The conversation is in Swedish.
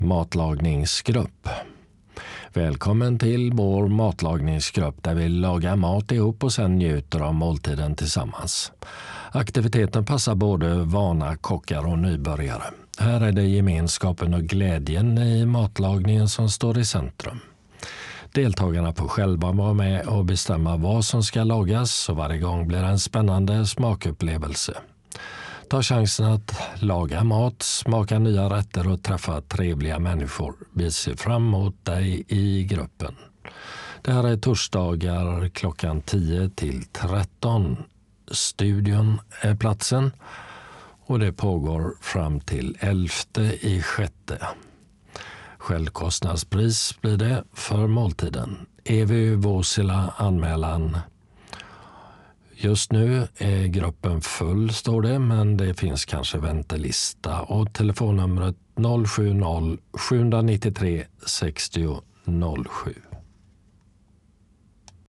Matlagningsgrupp. Välkommen till vår matlagningsgrupp där vi lagar mat ihop och sen njuter av måltiden tillsammans. Aktiviteten passar både vana kockar och nybörjare. Här är det gemenskapen och glädjen i matlagningen som står i centrum. Deltagarna får själva vara med och bestämma vad som ska lagas och varje gång blir det en spännande smakupplevelse. Ta chansen att laga mat, smaka nya rätter och träffa trevliga människor. Vi ser fram emot dig i gruppen. Det här är torsdagar klockan 10 till 13. Studion är platsen och det pågår fram till 11/6. Självkostnadspris blir det för måltiden. Evy Våsila anmälan. Just nu är gruppen full står det, men det finns kanske väntelista och telefonnumret 070 793 60 07.